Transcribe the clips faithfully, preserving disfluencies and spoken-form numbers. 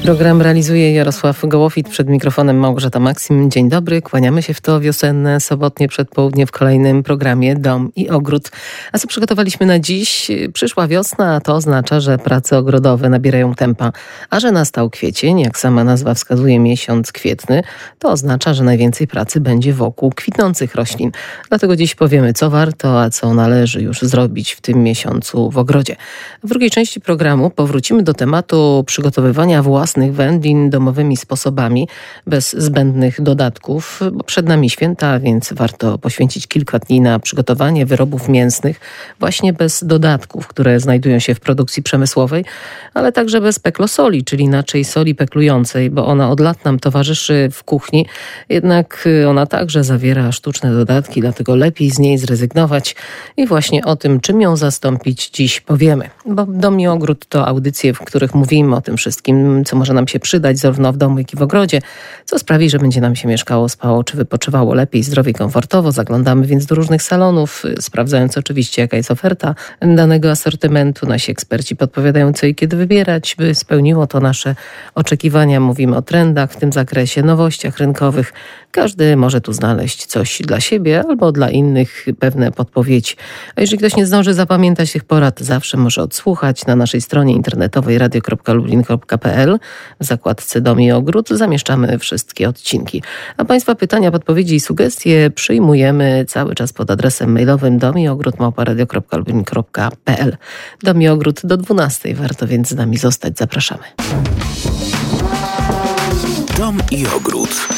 Program realizuje Jarosław Gołofit, przed mikrofonem Małgorzata Maksim. Dzień dobry, kłaniamy się w to wiosenne, sobotnie przedpołudnie w kolejnym programie Dom i Ogród. A co przygotowaliśmy na dziś? Przyszła wiosna, a to oznacza, że prace ogrodowe nabierają tempa. A że nastał kwiecień, jak sama nazwa wskazuje, miesiąc kwietny, to oznacza, że najwięcej pracy będzie wokół kwitnących roślin. Dlatego dziś powiemy, co warto, a co należy już zrobić w tym miesiącu w ogrodzie. W drugiej części programu powrócimy do tematu przygotowywania własnych wędlin domowymi sposobami, bez zbędnych dodatków, bo przed nami święta, więc warto poświęcić kilka dni na przygotowanie wyrobów mięsnych właśnie bez dodatków, które znajdują się w produkcji przemysłowej, ale także bez peklosoli, czyli inaczej soli peklującej, bo ona od lat nam towarzyszy w kuchni, jednak ona także zawiera sztuczne dodatki, dlatego lepiej z niej zrezygnować i właśnie o tym, czym ją zastąpić, dziś powiemy. Bo Dom i Ogród to audycje, w których mówimy o tym wszystkim, co może nam się przydać zarówno w domu, jak i w ogrodzie, co sprawi, że będzie nam się mieszkało, spało czy wypoczywało lepiej, zdrowie, komfortowo. Zaglądamy więc do różnych salonów, sprawdzając oczywiście, jaka jest oferta danego asortymentu. Nasi eksperci podpowiadają, co i kiedy wybierać, by spełniło to nasze oczekiwania. Mówimy o trendach w tym zakresie, nowościach rynkowych. Każdy może tu znaleźć coś dla siebie albo dla innych, pewne podpowiedzi. A jeżeli ktoś nie zdąży zapamiętać tych porad, zawsze może odsłuchać na naszej stronie internetowej radio kropka lublin kropka p l. W zakładce Dom i Ogród zamieszczamy wszystkie odcinki. A Państwa pytania, podpowiedzi i sugestie przyjmujemy cały czas pod adresem mailowym dom i ogród małpa radio kropka lublin kropka p l. Dom i Ogród do dwunastej. Warto więc z nami zostać. Zapraszamy. Dom i Ogród.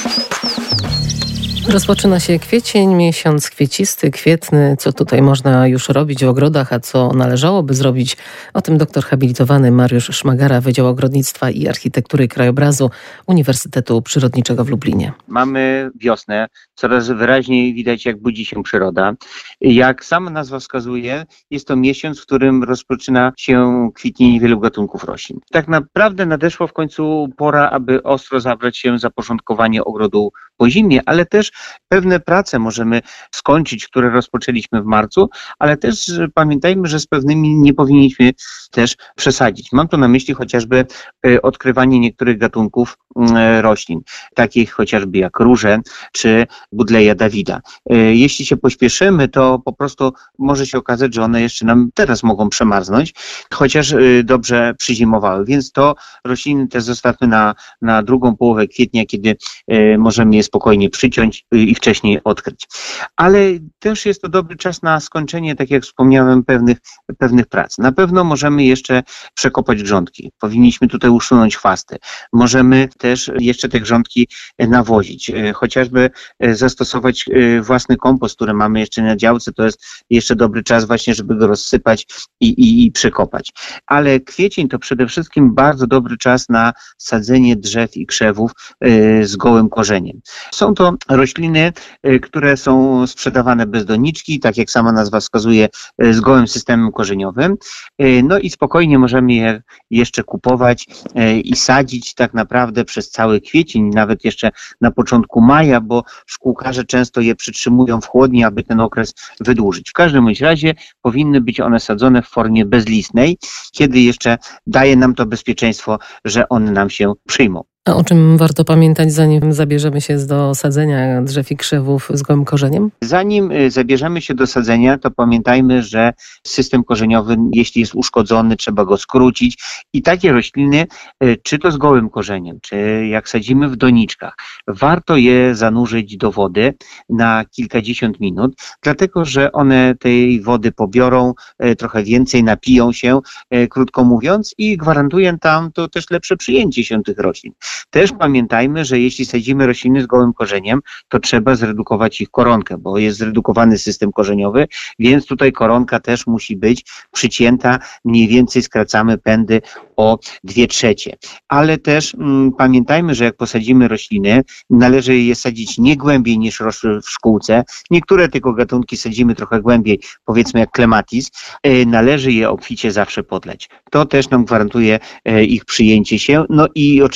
Rozpoczyna się kwiecień, miesiąc kwiecisty, kwietny. Co tutaj można już robić w ogrodach, a co należałoby zrobić? O tym doktor habilitowany Mariusz Szmagara, Wydział Ogrodnictwa i Architektury i Krajobrazu Uniwersytetu Przyrodniczego w Lublinie. Mamy wiosnę, coraz wyraźniej widać, jak budzi się przyroda. Jak sama nazwa wskazuje, jest to miesiąc, w którym rozpoczyna się kwitnienie wielu gatunków roślin. Tak naprawdę nadeszła w końcu pora, aby ostro zabrać się za porządkowanie ogrodu po zimie, ale też pewne prace możemy skończyć, które rozpoczęliśmy w marcu, ale też pamiętajmy, że z pewnymi nie powinniśmy też przesadzić. Mam tu na myśli chociażby odkrywanie niektórych gatunków roślin, takich chociażby jak róże czy Budleja Davida. Jeśli się pośpieszymy, to po prostu może się okazać, że one jeszcze nam teraz mogą przemarznąć, chociaż dobrze przyzimowały, więc to rośliny też zostawmy na, na drugą połowę kwietnia, kiedy możemy je spokojnie przyciąć i wcześniej odkryć. Ale też jest to dobry czas na skończenie, tak jak wspomniałem, pewnych, pewnych prac. Na pewno możemy jeszcze przekopać grządki. Powinniśmy tutaj usunąć chwasty. Możemy też jeszcze te grządki nawozić. Chociażby zastosować własny kompost, który mamy jeszcze na działce. To jest jeszcze dobry czas właśnie, żeby go rozsypać i, i, i przekopać. Ale kwiecień to przede wszystkim bardzo dobry czas na sadzenie drzew i krzewów z gołym korzeniem. Są to rośliny, które są sprzedawane bez doniczki, tak jak sama nazwa wskazuje, z gołym systemem korzeniowym. No i spokojnie możemy je jeszcze kupować i sadzić tak naprawdę przez cały kwiecień, nawet jeszcze na początku maja, bo szkółkarze często je przytrzymują w chłodni, aby ten okres wydłużyć. W każdym bądź razie powinny być one sadzone w formie bezlistnej, kiedy jeszcze daje nam to bezpieczeństwo, że one nam się przyjmą. A o czym warto pamiętać, zanim zabierzemy się do sadzenia drzew i krzewów z gołym korzeniem? Zanim zabierzemy się do sadzenia, to pamiętajmy, że system korzeniowy, jeśli jest uszkodzony, trzeba go skrócić i takie rośliny, czy to z gołym korzeniem, czy jak sadzimy w doniczkach, warto je zanurzyć do wody na kilkadziesiąt minut, dlatego że one tej wody pobiorą trochę więcej, napiją się, krótko mówiąc, i gwarantuję tam to też lepsze przyjęcie się tych roślin. Też pamiętajmy, że jeśli sadzimy rośliny z gołym korzeniem, to trzeba zredukować ich koronkę, bo jest zredukowany system korzeniowy, więc tutaj koronka też musi być przycięta, mniej więcej skracamy pędy o dwie trzecie. Ale też mm, pamiętajmy, że jak posadzimy rośliny, należy je sadzić nie głębiej niż rosły w szkółce. Niektóre tylko gatunki sadzimy trochę głębiej, powiedzmy jak klematis. E, należy je obficie zawsze podleć. To też nam gwarantuje e, ich przyjęcie się. No i oczywiście trzeba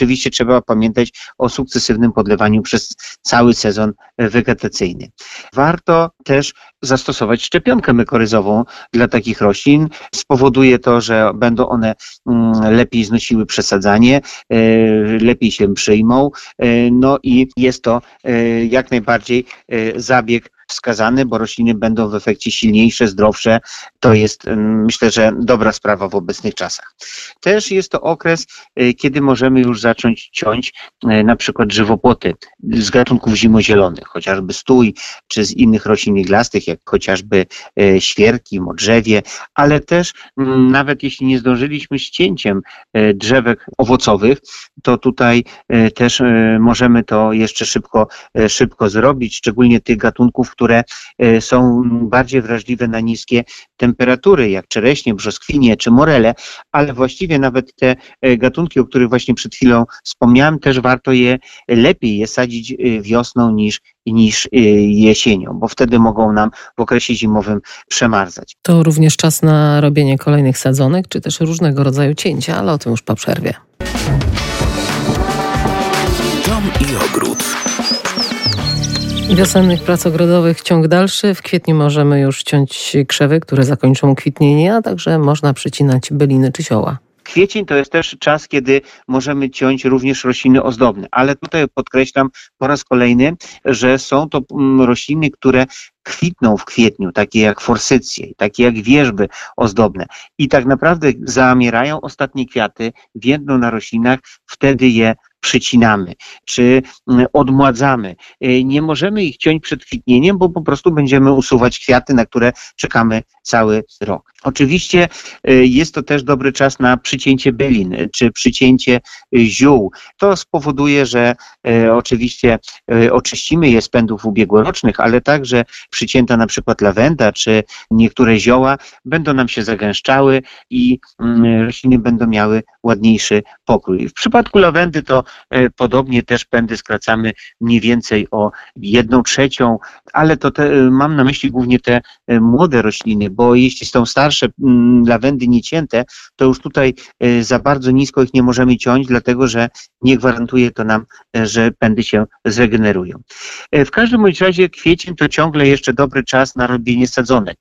trzeba pamiętać o sukcesywnym podlewaniu przez cały sezon wegetacyjny. Warto też zastosować szczepionkę mykoryzową dla takich roślin. Spowoduje to, że będą one lepiej znosiły przesadzanie, lepiej się przyjmą, no i jest to jak najbardziej zabieg wskazany, bo rośliny będą w efekcie silniejsze, zdrowsze. To jest, myślę, że dobra sprawa w obecnych czasach. Też jest to okres, kiedy możemy już zacząć ciąć na przykład żywopłoty z gatunków zimozielonych, chociażby stój, czy z innych roślin iglastych, jak chociażby świerki, modrzewie, ale też nawet jeśli nie zdążyliśmy z cięciem drzewek owocowych, to tutaj też możemy to jeszcze szybko, szybko zrobić, szczególnie tych gatunków, które są bardziej wrażliwe na niskie temperatury, jak czereśnie, brzoskwinie czy morele, ale właściwie nawet te gatunki, o których właśnie przed chwilą wspomniałem, też warto je lepiej je sadzić wiosną niż, niż jesienią, bo wtedy mogą nam w okresie zimowym przemarzać. To również czas na robienie kolejnych sadzonek, czy też różnego rodzaju cięcia, ale o tym już po przerwie. Dom i ogród. Wiosennych prac ogrodowych ciąg dalszy. W kwietniu możemy już ciąć krzewy, które zakończą kwitnienie, a także można przycinać byliny czy sioła. Kwiecień to jest też czas, kiedy możemy ciąć również rośliny ozdobne, ale tutaj podkreślam po raz kolejny, że są to rośliny, które kwitną w kwietniu, takie jak forsycje, takie jak wierzby ozdobne i tak naprawdę zamierają ostatnie kwiaty, więdną na roślinach, wtedy je przycinamy, czy odmładzamy. Nie możemy ich ciąć przed kwitnieniem, bo po prostu będziemy usuwać kwiaty, na które czekamy cały rok. Oczywiście jest to też dobry czas na przycięcie bylin, czy przycięcie ziół. To spowoduje, że oczywiście oczyścimy je z pędów ubiegłorocznych, ale także przycięta na przykład lawenda, czy niektóre zioła będą nam się zagęszczały i rośliny będą miały ładniejszy pokrój. W przypadku lawendy to podobnie też pędy skracamy mniej więcej o jedną trzecią, ale to te, mam na myśli głównie te młode rośliny, bo jeśli są starsze lawendy niecięte, to już tutaj za bardzo nisko ich nie możemy ciąć, dlatego że nie gwarantuje to nam, że pędy się zregenerują. W każdym bądź razie kwiecień to ciągle jeszcze dobry czas na robienie sadzonek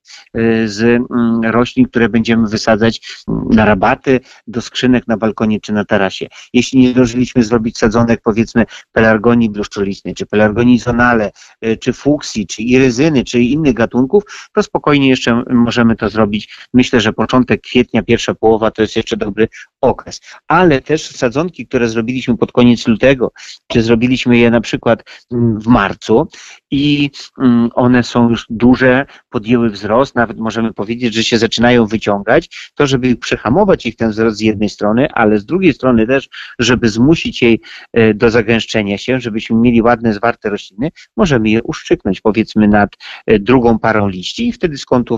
z roślin, które będziemy wysadzać na rabaty, do skrzynek na balkonie czy na tarasie. Jeśli nie zdążyliśmy zrobić sadzonek, powiedzmy pelargonii bluszczolisnej, czy pelargonii zonale, czy fuksji, czy iryzyny, czy innych gatunków, to spokojnie jeszcze możemy to zrobić. Myślę, że początek kwietnia, pierwsza połowa to jest jeszcze dobry okres. Ale też sadzonki, które zrobiliśmy pod koniec lutego, czy zrobiliśmy je na przykład w marcu i one są już duże, podjęły wzrost, nawet możemy powiedzieć, że się zaczynają wyciągać, to żeby przehamować ich ten wzrost z jednej strony, ale z drugiej strony też, żeby zmusić jej do zagęszczenia się, żebyśmy mieli ładne, zwarte rośliny, możemy je uszczyknąć, powiedzmy nad drugą parą liści i wtedy z kątów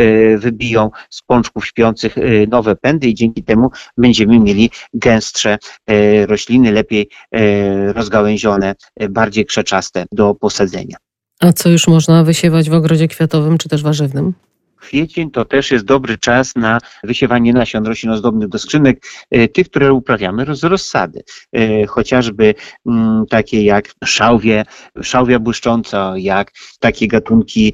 wybiją z pączków śpiących nowe pędy i dzięki temu będziemy mieli gęstsze rośliny, lepiej rozgałęzione, bardziej krzeczaste do posadzenia. A co już można wysiewać w ogrodzie kwiatowym czy też warzywnym? Kwiecień to też jest dobry czas na wysiewanie nasion roślin ozdobnych do skrzynek, tych, które uprawiamy z rozsady. Chociażby takie jak szałwie, szałwia błyszcząca, jak takie gatunki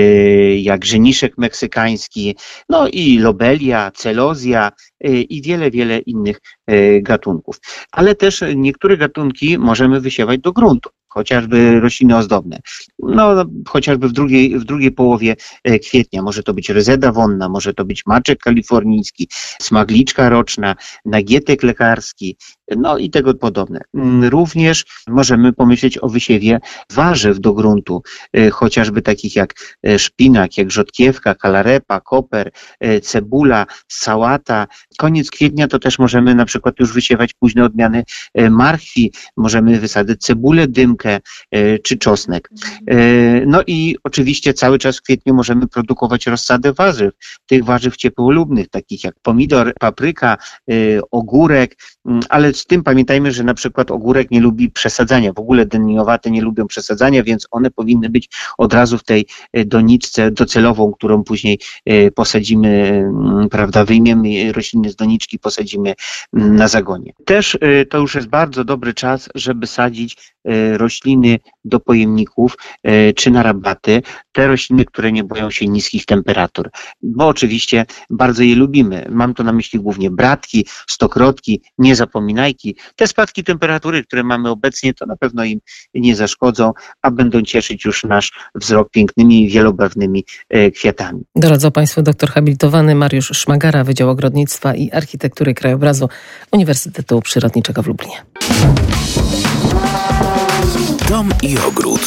jak żeniszek meksykański, no i lobelia, celozja i wiele, wiele innych gatunków. Ale też niektóre gatunki możemy wysiewać do gruntu. Chociażby rośliny ozdobne. No, chociażby w drugiej, w drugiej połowie kwietnia może to być rezeda wonna, może to być maczek kalifornijski, smagliczka roczna, nagietek lekarski, no i tego podobne. Również możemy pomyśleć o wysiewie warzyw do gruntu, chociażby takich jak szpinak, jak rzodkiewka, kalarepa, koper, cebula, sałata. Koniec kwietnia to też możemy na przykład już wysiewać późne odmiany marchwi, możemy wysadzić cebulę, dymkę czy czosnek. No i oczywiście cały czas w kwietniu możemy produkować rozsadę warzyw, tych warzyw ciepłolubnych, takich jak pomidor, papryka, ogórek, ale z tym pamiętajmy, że na przykład ogórek nie lubi przesadzania, w ogóle dyniowate nie lubią przesadzania, więc one powinny być od razu w tej doniczce docelową, którą później posadzimy, prawda, wyjmiemy rośliny z doniczki, posadzimy na zagonie. Też to już jest bardzo dobry czas, żeby sadzić rośliny do pojemników czy na rabaty, te rośliny, które nie boją się niskich temperatur, bo oczywiście bardzo je lubimy. Mam tu na myśli głównie bratki, stokrotki, niezapominajki. Te spadki temperatury, które mamy obecnie, to na pewno im nie zaszkodzą, a będą cieszyć już nasz wzrok pięknymi, wielobarwnymi kwiatami. Doradzał Państwu doktor habilitowany Mariusz Szmagara, Wydział Ogrodnictwa i Architektury Krajobrazu Uniwersytetu Przyrodniczego w Lublinie. Dom i ogród.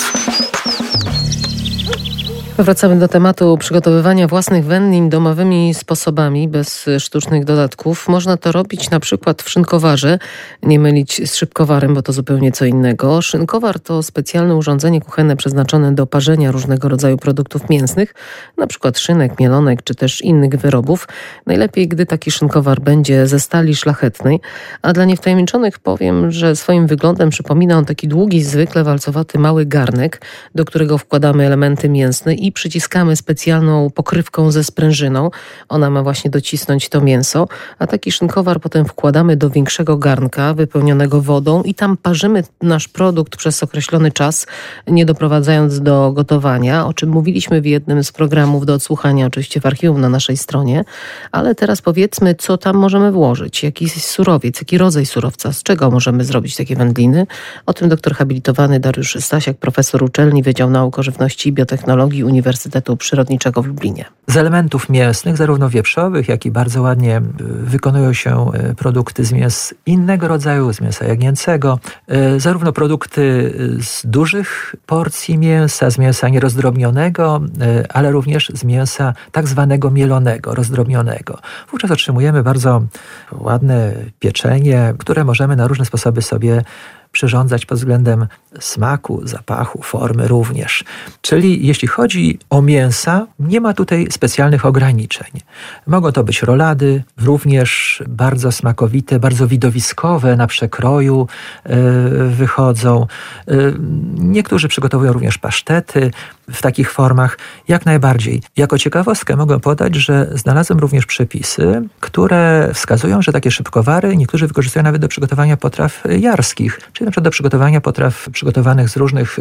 Wracamy do tematu przygotowywania własnych wędlin domowymi sposobami, bez sztucznych dodatków. Można to robić na przykład w szynkowarze, nie mylić z szybkowarem, bo to zupełnie co innego. Szynkowar to specjalne urządzenie kuchenne przeznaczone do parzenia różnego rodzaju produktów mięsnych, na przykład szynek, mielonek czy też innych wyrobów. Najlepiej, gdy taki szynkowar będzie ze stali szlachetnej, a dla niewtajemniczonych powiem, że swoim wyglądem przypomina on taki długi, zwykle walcowaty mały garnek, do którego wkładamy elementy mięsne i przyciskamy specjalną pokrywką ze sprężyną. Ona ma właśnie docisnąć to mięso, a taki szynkowar potem wkładamy do większego garnka wypełnionego wodą i tam parzymy nasz produkt przez określony czas, nie doprowadzając do gotowania, o czym mówiliśmy w jednym z programów do odsłuchania, oczywiście w archiwum na naszej stronie. Ale teraz powiedzmy, co tam możemy włożyć, jaki surowiec, jaki rodzaj surowca, z czego możemy zrobić takie wędliny. O tym doktor habilitowany Dariusz Stasiak, profesor uczelni Wydział Nauk o Żywności i Biotechnologii Uniwersytetu Przyrodniczego w Lublinie. Z elementów mięsnych, zarówno wieprzowych, jak i bardzo ładnie wykonują się produkty z mięs innego rodzaju, z mięsa jagnięcego, zarówno produkty z dużych porcji mięsa, z mięsa nierozdrobnionego, ale również z mięsa tak zwanego mielonego, rozdrobnionego. Wówczas otrzymujemy bardzo ładne pieczenie, które możemy na różne sposoby sobie przyrządzać pod względem smaku, zapachu, formy również. Czyli jeśli chodzi o mięsa, nie ma tutaj specjalnych ograniczeń. Mogą to być rolady, również bardzo smakowite, bardzo widowiskowe, na przekroju yy, wychodzą. Yy, niektórzy przygotowują również pasztety w takich formach, jak najbardziej. Jako ciekawostkę mogę podać, że znalazłem również przepisy, które wskazują, że takie szybkowary niektórzy wykorzystują nawet do przygotowania potraw jarskich, czyli na przykład do przygotowania potraw przygotowanych z różnych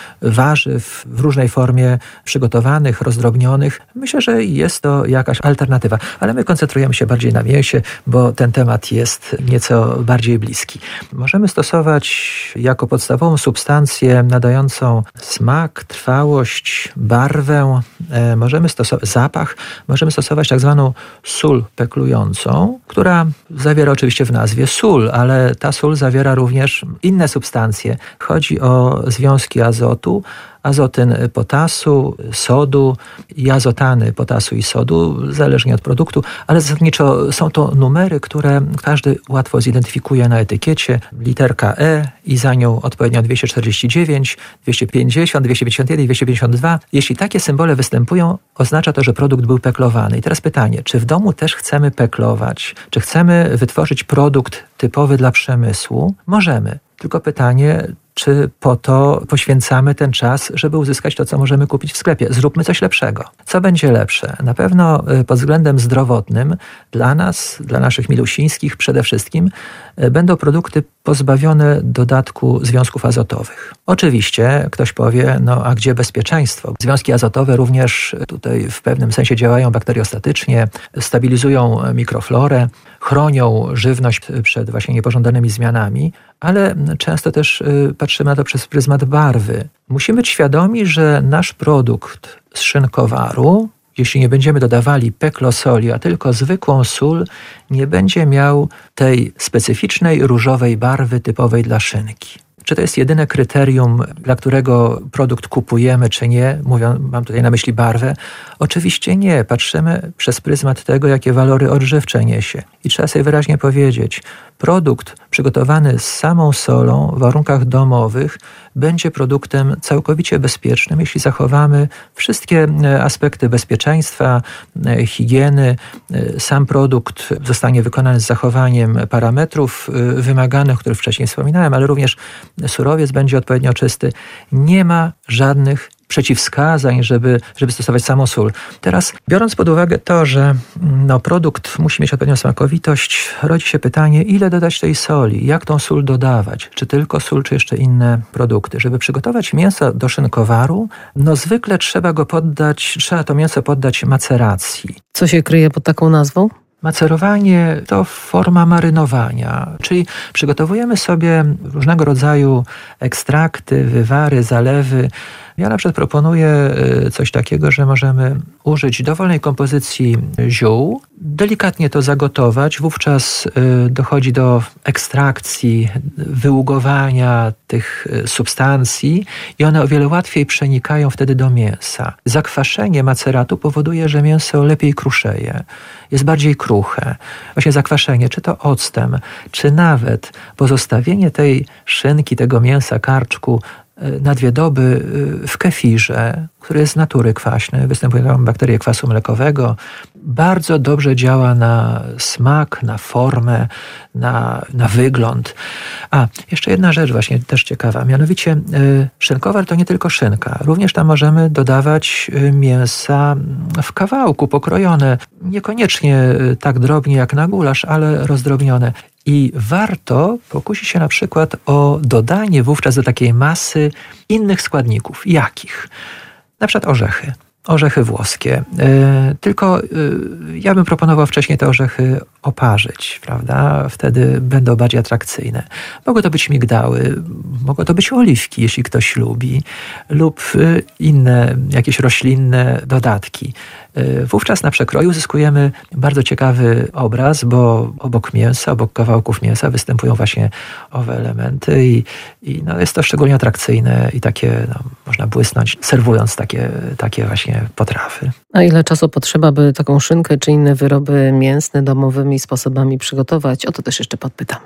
warzyw, w różnej formie przygotowanych, rozdrobnionych. Myślę, że jest to jakaś alternatywa, ale my koncentrujemy się bardziej na mięsie, bo ten temat jest nieco bardziej bliski. Możemy stosować jako podstawową substancję nadającą smak, trwałość, barwę, e, możemy stosować zapach, możemy stosować tak zwaną sól peklującą, która zawiera oczywiście w nazwie sól, ale ta sól zawiera również inne substancje. Chodzi o związki azotu, azotyn potasu, sodu i azotany potasu i sodu, zależnie od produktu, ale zasadniczo są to numery, które każdy łatwo zidentyfikuje na etykiecie. Literka E i za nią odpowiednio dwieście czterdzieści dziewięć, dwieście pięćdziesiąt, dwieście pięćdziesiąt jeden i dwieście pięćdziesiąt dwa. Jeśli takie symbole występują, oznacza to, że produkt był peklowany. I teraz pytanie, czy w domu też chcemy peklować? Czy chcemy wytworzyć produkt typowy dla przemysłu? Możemy. Tylko pytanie, czy po to poświęcamy ten czas, żeby uzyskać to, co możemy kupić w sklepie. Zróbmy coś lepszego. Co będzie lepsze? Na pewno pod względem zdrowotnym dla nas, dla naszych milusińskich przede wszystkim, będą produkty pozbawione dodatku związków azotowych. Oczywiście ktoś powie, no a gdzie bezpieczeństwo? Związki azotowe również tutaj w pewnym sensie działają bakteriostatycznie, stabilizują mikroflorę, chronią żywność przed właśnie niepożądanymi zmianami, ale często też patrzymy na to przez pryzmat barwy. Musimy być świadomi, że nasz produkt z szynkowaru, jeśli nie będziemy dodawali peklosoli, a tylko zwykłą sól, nie będzie miał tej specyficznej różowej barwy typowej dla szynki. Czy to jest jedyne kryterium, dla którego produkt kupujemy, czy nie? Mówię, mam tutaj na myśli barwę. Oczywiście nie. Patrzymy przez pryzmat tego, jakie walory odżywcze niesie. I trzeba sobie wyraźnie powiedzieć, produkt przygotowany z samą solą w warunkach domowych będzie produktem całkowicie bezpiecznym, jeśli zachowamy wszystkie aspekty bezpieczeństwa, higieny. Sam produkt zostanie wykonany z zachowaniem parametrów wymaganych, o których wcześniej wspominałem, ale również surowiec będzie odpowiednio czysty. Nie ma żadnych przeciwwskazań, żeby, żeby stosować samą sól. Teraz, biorąc pod uwagę to, że no, produkt musi mieć odpowiednią smakowitość, rodzi się pytanie, ile dodać tej soli, jak tą sól dodawać, czy tylko sól, czy jeszcze inne produkty. Żeby przygotować mięso do szynkowaru, no zwykle trzeba go poddać, trzeba to mięso poddać maceracji. Co się kryje pod taką nazwą? Macerowanie to forma marynowania, czyli przygotowujemy sobie różnego rodzaju ekstrakty, wywary, zalewy. Ja na przykład proponuję coś takiego, że możemy użyć dowolnej kompozycji ziół, delikatnie to zagotować, wówczas dochodzi do ekstrakcji, wyługowania tych substancji i one o wiele łatwiej przenikają wtedy do mięsa. Zakwaszenie maceratu powoduje, że mięso lepiej kruszeje, jest bardziej kruche. Właśnie zakwaszenie, czy to octem, czy nawet pozostawienie tej szynki, tego mięsa, karczku na dwie doby w kefirze, który jest z natury kwaśny, występują bakterie kwasu mlekowego, bardzo dobrze działa na smak, na formę, na, na wygląd. A, jeszcze jedna rzecz właśnie też ciekawa, mianowicie szynkowar to nie tylko szynka. Również tam możemy dodawać mięsa w kawałku, pokrojone, niekoniecznie tak drobnie jak na gulasz, ale rozdrobnione. I warto pokusić się na przykład o dodanie wówczas do takiej masy innych składników. Jakich? Na przykład orzechy. Orzechy włoskie. Yy, tylko yy, ja bym proponował wcześniej te orzechy oparzyć, prawda? Wtedy będą bardziej atrakcyjne. Mogą to być migdały, mogą to być oliwki, jeśli ktoś lubi, lub yy, inne jakieś roślinne dodatki. Yy, wówczas na przekroju uzyskujemy bardzo ciekawy obraz, bo obok mięsa, obok kawałków mięsa występują właśnie owe elementy i, i no jest to szczególnie atrakcyjne i takie, no, można błysnąć, serwując takie, takie właśnie potrawy. A ile czasu potrzeba, by taką szynkę czy inne wyroby mięsne domowymi sposobami przygotować? O to też jeszcze podpytamy.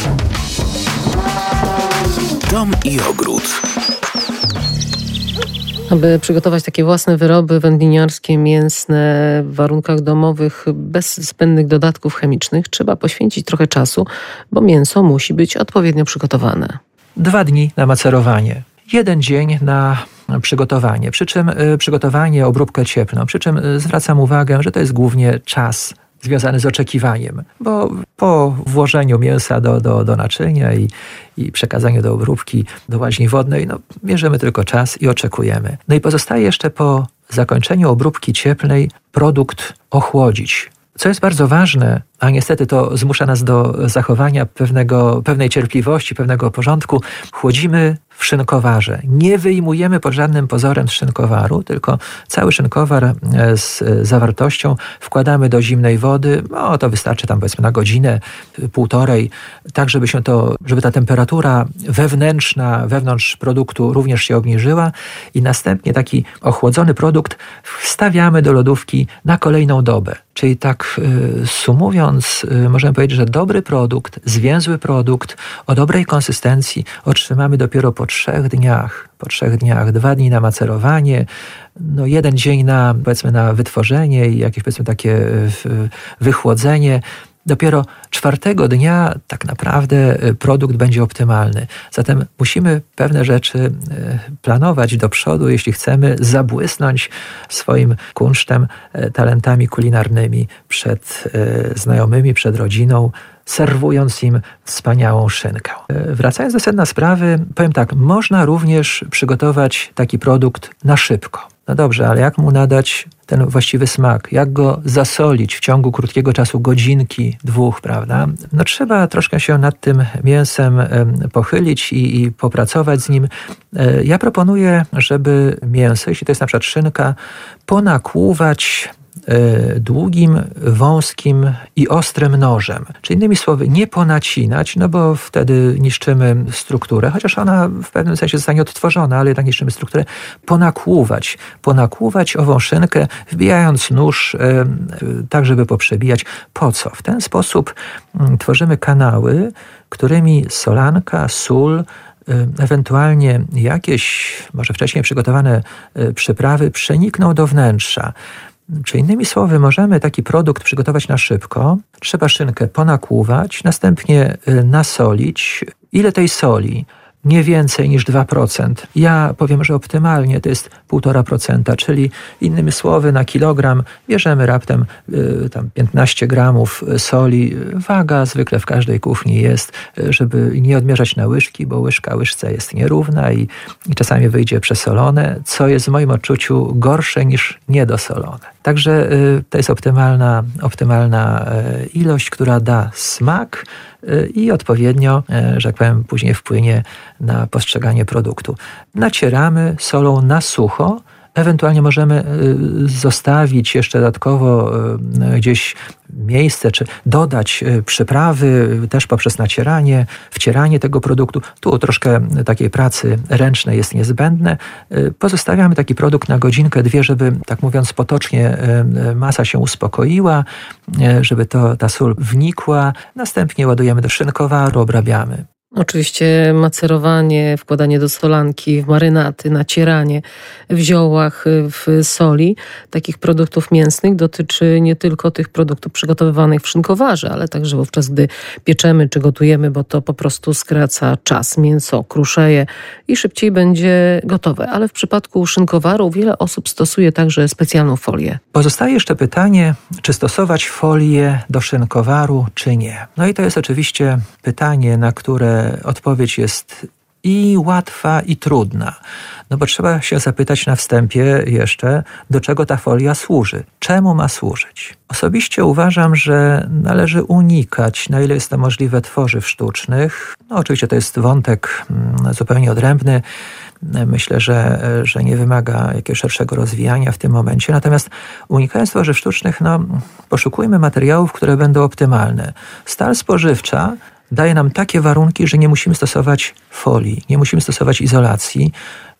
Dom i ogród. Aby przygotować takie własne wyroby wędliniarskie, mięsne w warunkach domowych bez zbędnych dodatków chemicznych, trzeba poświęcić trochę czasu, bo mięso musi być odpowiednio przygotowane. Dwa dni na macerowanie. Jeden dzień na przygotowanie, przy czym y, przygotowanie, obróbkę cieplną, przy czym y, zwracam uwagę, że to jest głównie czas związany z oczekiwaniem, bo po włożeniu mięsa do, do, do naczynia i, i przekazaniu do obróbki, do łaźni wodnej, no, mierzymy tylko czas i oczekujemy. No i pozostaje jeszcze po zakończeniu obróbki cieplnej produkt ochłodzić. Co jest bardzo ważne, a niestety to zmusza nas do zachowania pewnego, pewnej cierpliwości, pewnego porządku, chłodzimy w szynkowarze. Nie wyjmujemy pod żadnym pozorem z szynkowaru, tylko cały szynkowar z zawartością wkładamy do zimnej wody. No to wystarczy tam powiedzmy na godzinę, półtorej, tak żeby się to, żeby ta temperatura wewnętrzna, wewnątrz produktu również się obniżyła i następnie taki ochłodzony produkt wstawiamy do lodówki na kolejną dobę. Czyli tak sumując, możemy powiedzieć, że dobry produkt, zwięzły produkt o dobrej konsystencji otrzymamy dopiero po trzech dniach. Po trzech dniach, dwa dni na macerowanie, no jeden dzień na, powiedzmy, na wytworzenie i jakieś, powiedzmy, takie wychłodzenie. Dopiero czwartego dnia tak naprawdę produkt będzie optymalny. Zatem musimy pewne rzeczy planować do przodu, jeśli chcemy zabłysnąć swoim kunsztem, talentami kulinarnymi przed znajomymi, przed rodziną, serwując im wspaniałą szynkę. Wracając do sedna sprawy, powiem tak, można również przygotować taki produkt na szybko. No dobrze, ale jak mu nadać ten właściwy smak? Jak go zasolić w ciągu krótkiego czasu, godzinki, dwóch, prawda? No trzeba troszkę się nad tym mięsem pochylić i, i popracować z nim. Ja proponuję, żeby mięso, jeśli to jest na przykład szynka, ponakłuwać długim, wąskim i ostrym nożem. Czyli innymi słowy, nie ponacinać, no bo wtedy niszczymy strukturę, chociaż ona w pewnym sensie zostanie odtworzona, ale jednak niszczymy strukturę. Ponakłuwać. Ponakłuwać ową szynkę, wbijając nóż tak, żeby poprzebijać. Po co? W ten sposób tworzymy kanały, którymi solanka, sól ewentualnie jakieś, może wcześniej przygotowane przyprawy przenikną do wnętrza. Czy innymi słowy, możemy taki produkt przygotować na szybko, trzeba szynkę ponakłuwać, następnie nasolić. Ile tej soli? Nie więcej niż dwa procent. Ja powiem, że optymalnie to jest półtora procenta, czyli innymi słowy na kilogram bierzemy raptem y, tam piętnaście gramów soli. Waga zwykle w każdej kuchni jest, żeby nie odmierzać na łyżki, bo łyżka łyżce jest nierówna i, i czasami wyjdzie przesolone, co jest w moim odczuciu gorsze niż niedosolone. Także y, to jest optymalna, optymalna y, ilość, która da smak i odpowiednio, że tak powiem, później wpłynie na postrzeganie produktu. Nacieramy solą na sucho, ewentualnie możemy zostawić jeszcze dodatkowo gdzieś miejsce, czy dodać przyprawy też poprzez nacieranie, wcieranie tego produktu. Tu troszkę takiej pracy ręcznej jest niezbędne. Pozostawiamy taki produkt na godzinkę, dwie, żeby, tak mówiąc potocznie, masa się uspokoiła, żeby to, ta sól wnikła. Następnie ładujemy do szynkowaru, obrabiamy. Oczywiście macerowanie, wkładanie do solanki, w marynaty, nacieranie w ziołach, w soli takich produktów mięsnych dotyczy nie tylko tych produktów przygotowywanych w szynkowarze, ale także wówczas, gdy pieczemy czy gotujemy, bo to po prostu skraca czas. Mięso kruszeje i szybciej będzie gotowe. Ale w przypadku szynkowaru wiele osób stosuje także specjalną folię. Pozostaje jeszcze pytanie, czy stosować folię do szynkowaru, czy nie. No i to jest oczywiście pytanie, na które odpowiedź jest i łatwa, i trudna. No bo trzeba się zapytać na wstępie jeszcze, do czego ta folia służy. Czemu ma służyć? Osobiście uważam, że należy unikać, na ile jest to możliwe, tworzyw sztucznych. No oczywiście to jest wątek mm, zupełnie odrębny. Myślę, że, że nie wymaga jakiegoś szerszego rozwijania w tym momencie. Natomiast unikając tworzyw sztucznych, no, poszukujmy materiałów, które będą optymalne. Stal spożywcza daje nam takie warunki, że nie musimy stosować folii, nie musimy stosować izolacji,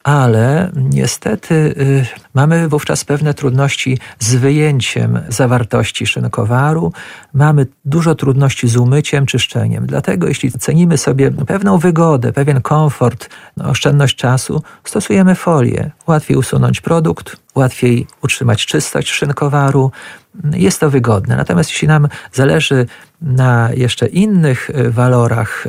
ale niestety y, mamy wówczas pewne trudności z wyjęciem zawartości szynkowaru, mamy dużo trudności z umyciem, czyszczeniem. Dlatego jeśli cenimy sobie pewną wygodę, pewien komfort, no, oszczędność czasu, stosujemy folię. Łatwiej usunąć produkt, łatwiej utrzymać czystość szynkowaru. Jest to wygodne. Natomiast jeśli nam zależy na jeszcze innych walorach,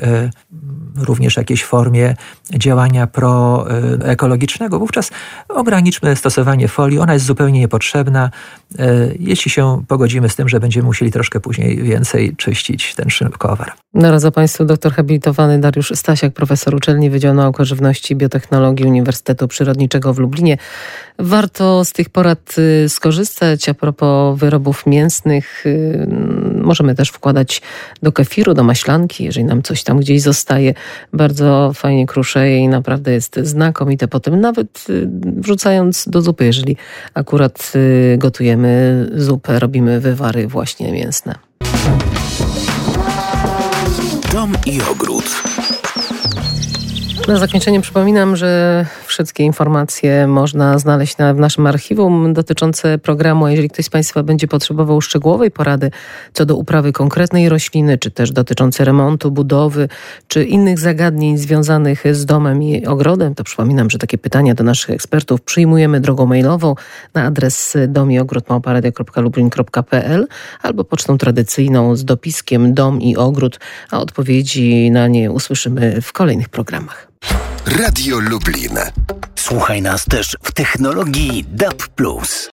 również jakiejś formie działania proekologicznego, wówczas ograniczmy stosowanie folii. Ona jest zupełnie niepotrzebna, jeśli się pogodzimy z tym, że będziemy musieli troszkę później więcej czyścić ten szynkowar. Naradza Państwu doktor habilitowany Dariusz Stasiak, profesor Uczelni Wydziału Nauk o Żywności i Biotechnologii Uniwersytetu Przyrodniczego w Lublinie. Warto z tych porad skorzystać. A propos wyrobów mięsnych, możemy też wkładać do kefiru, do maślanki, jeżeli nam coś tam gdzieś zostaje. Bardzo fajnie kruszeje i naprawdę jest znakomite potem, nawet wrzucając do zupy, jeżeli akurat gotujemy zupę, robimy wywary właśnie mięsne. Dom i ogród. Na zakończenie przypominam, że wszystkie informacje można znaleźć na, w naszym archiwum dotyczące programu. A jeżeli ktoś z Państwa będzie potrzebował szczegółowej porady co do uprawy konkretnej rośliny, czy też dotyczące remontu, budowy, czy innych zagadnień związanych z domem i ogrodem, to przypominam, że takie pytania do naszych ekspertów przyjmujemy drogą mailową na adres dom i ogród małpa radio kropka lublin kropka p l albo pocztą tradycyjną z dopiskiem dom i ogród, a odpowiedzi na nie usłyszymy w kolejnych programach. Radio Lublin. Słuchaj nas też w technologii D A B plus.